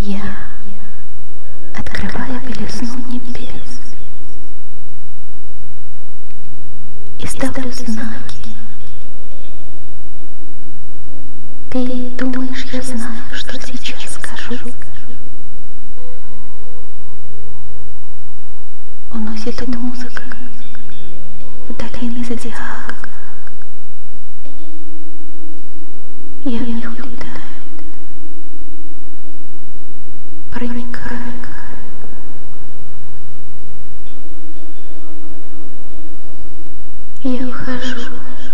Я открываю белизну небес и ставлю знаки. Ты думаешь, я знаю, что сейчас скажу? Уносит эта музыка в долины зодиака. Я в них улетаю, проникаю. Я ухожу.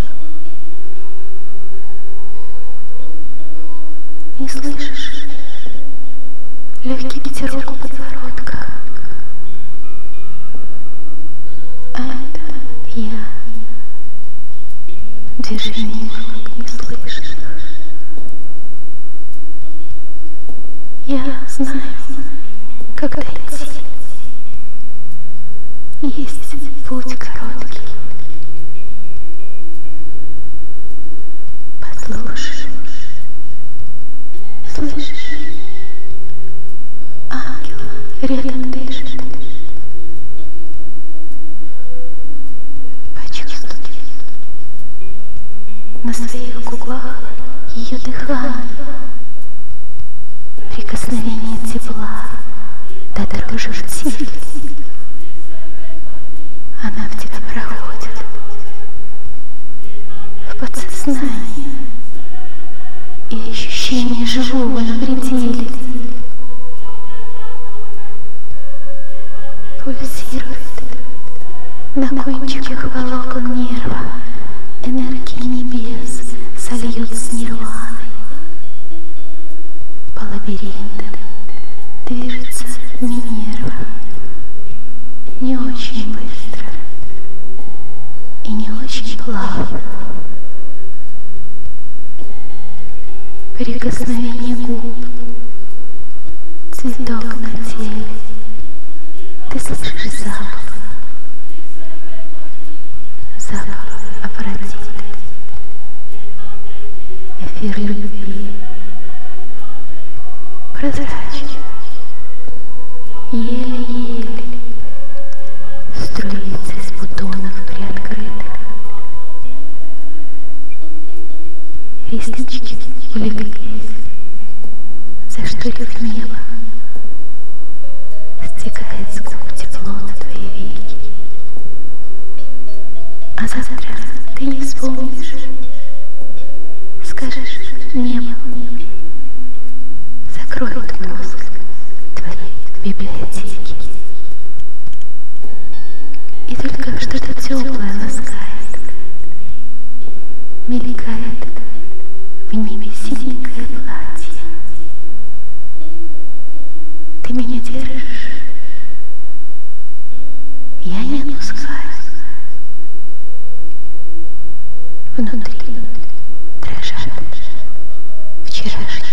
Не слышишь? Легкий ветерок у подбородка. А это я. Движение рук не слышишь. Я знаю, как дойти. Есть путь короткий. Послушай. Слышишь? Ангел рядом дышит. Почувствуй на своих губах ее дыхание, прикосновение тепла до дрожи в теле. Она в тебя проходит, в подсознание, и ощущение живого на пределе пульсирует на кончиках волокон нерва. Энергии небес сольют с нирваной. По лабиринтам движется Минерва, не очень быстро и не очень плавно. Прикосновение губ, цветок на теле. Ты слышишь запах, запах Афродиты, эфир любви, прозрачный, еле-еле струится из бутонов приоткрытых. Реснички улеглись, зашторив небо, стекает с губ тепло на твои веки. А завтра ты не вспомнишь, скажешь небо, закроет мозг твоей библиотеки. И только что-то теплое ласкает, мелькает в небе синенькое платье. Ты меня держишь, я не отпускаю. Внутри дрожат вчерашние